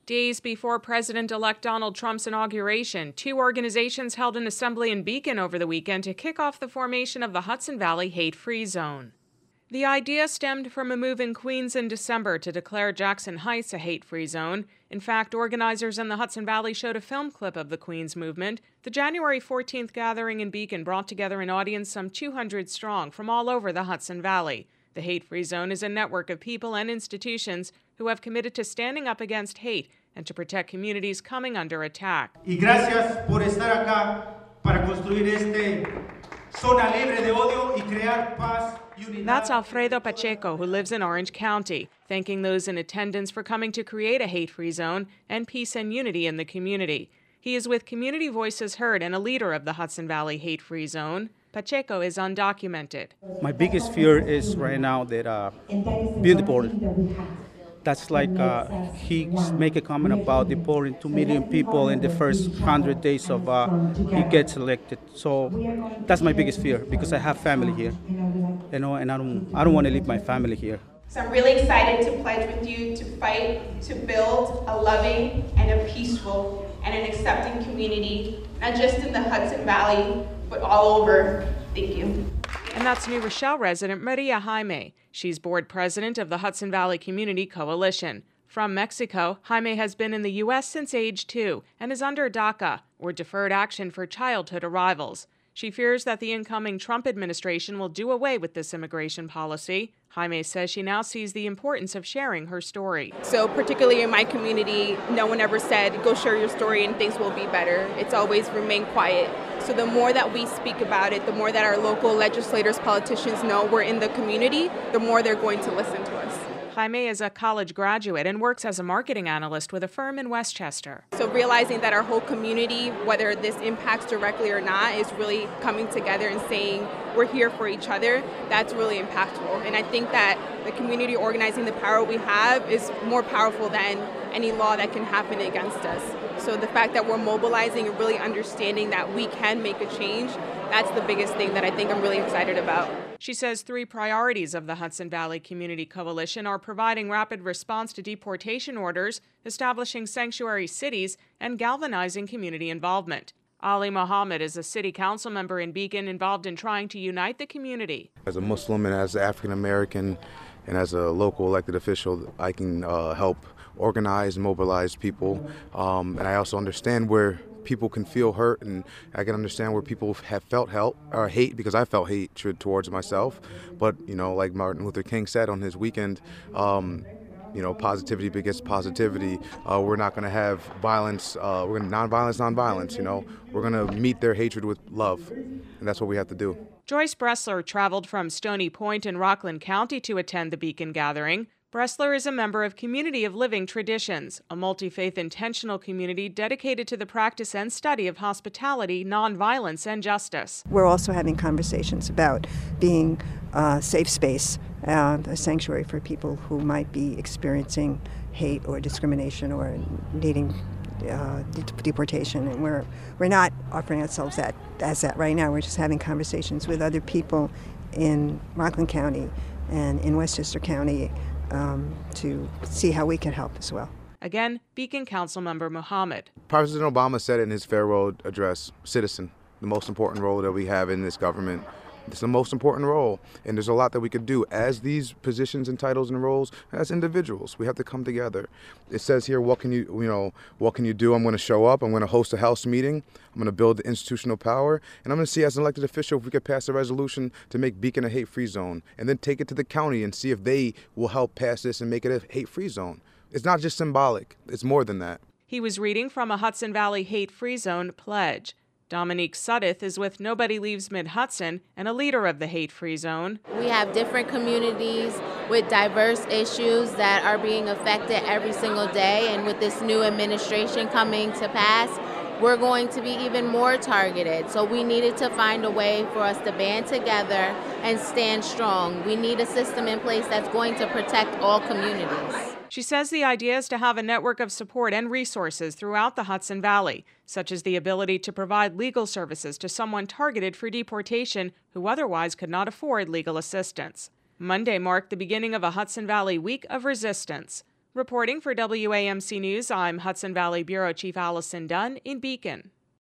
Days before President-elect Donald Trump's inauguration, two organizations held an assembly in Beacon over the weekend to kick off the formation of the Hudson Valley Hate-Free Zone. The idea stemmed from a move in Queens in December to declare Jackson Heights a hate-free zone. In fact, organizers in the Hudson Valley showed a film clip of the Queens movement. The January 14th gathering in Beacon brought together an audience some 200 strong from all over the Hudson Valley. The Hate-Free Zone is a network of people and institutions who have committed to standing up against hate and to protect communities coming under attack. Y gracias por estar acá para construir este zona libre de odio y crear paz. That's Alfredo Pacheco, who lives in Orange County, thanking those in attendance for coming to create a hate-free zone and peace and unity in the community. He is with Community Voices Heard and a leader of the Hudson Valley Hate-Free Zone. Pacheco is undocumented. My biggest fear is right now that being deported. That's like he make a comment about deporting 2 million people in the first 100 days of he gets elected. So that's my biggest fear because I have family here, and I don't want to leave my family here. So I'm really excited to pledge with you to fight to build a loving and a peaceful and an accepting community, not just in the Hudson Valley, but all over. Thank you. And that's New Rochelle resident Maria Jaime. She's board president of the Hudson Valley Community Coalition. From Mexico, Jaime has been in the U.S. since age 2 and is under DACA, or Deferred Action for Childhood Arrivals. She fears that the incoming Trump administration will do away with this immigration policy. Jaime says she now sees the importance of sharing her story. So particularly in my community, no one ever said, go share your story and things will be better. It's always remained quiet. So the more that we speak about it, the more that our local legislators, politicians know we're in the community, the more they're going to listen to us. Jaime is a college graduate and works as a marketing analyst with a firm in Westchester. So realizing that our whole community, whether this impacts directly or not, is really coming together and saying we're here for each other, that's really impactful. And I think that the community organizing, the power we have, is more powerful than any law that can happen against us. So the fact that we're mobilizing and really understanding that we can make a change, that's the biggest thing that I think I'm really excited about. She says 3 priorities of the Hudson Valley Community Coalition are providing rapid response to deportation orders, establishing sanctuary cities, and galvanizing community involvement. Ali Mohammed is a city council member in Beacon involved in trying to unite the community. As a Muslim and as an African American and as a local elected official, I can help organize and mobilize people. And I also understand where people can feel hurt, and I can understand where people have felt hate, because I felt hatred towards myself. But, like Martin Luther King said on his weekend, positivity begets positivity. We're not going to have violence. We're going to nonviolence. We're going to meet their hatred with love, and that's what we have to do. Joyce Bressler traveled from Stony Point in Rockland County to attend the Beacon gathering. Bressler is a member of Community of Living Traditions, a multi-faith intentional community dedicated to the practice and study of hospitality, nonviolence, and justice. We're also having conversations about being a safe space, a sanctuary for people who might be experiencing hate or discrimination or needing deportation. And we're not offering ourselves as that right now. We're just having conversations with other people in Rockland County and in Westchester County to see how we can help as well. Again, Beacon Councilmember Mohammed. President Obama said in his farewell address, citizen, the most important role that we have in this government. It's the most important role, and there's a lot that we could do as these positions and titles and roles as individuals. We have to come together. It says here, what can you do? I'm going to show up. I'm going to host a House meeting. I'm going to build the institutional power, and I'm going to see as an elected official if we could pass a resolution to make Beacon a hate-free zone, and then take it to the county and see if they will help pass this and make it a hate-free zone. It's not just symbolic. It's more than that. He was reading from a Hudson Valley Hate-Free Zone pledge. Dominique Suddeth is with Nobody Leaves Mid-Hudson and a leader of the Hate-Free Zone. We have different communities with diverse issues that are being affected every single day, and with this new administration coming to pass, we're going to be even more targeted. So we needed to find a way for us to band together and stand strong. We need a system in place that's going to protect all communities. She says the idea is to have a network of support and resources throughout the Hudson Valley, such as the ability to provide legal services to someone targeted for deportation who otherwise could not afford legal assistance. Monday marked the beginning of a Hudson Valley Week of Resistance. Reporting for WAMC News, I'm Hudson Valley Bureau Chief Allison Dunn in Beacon.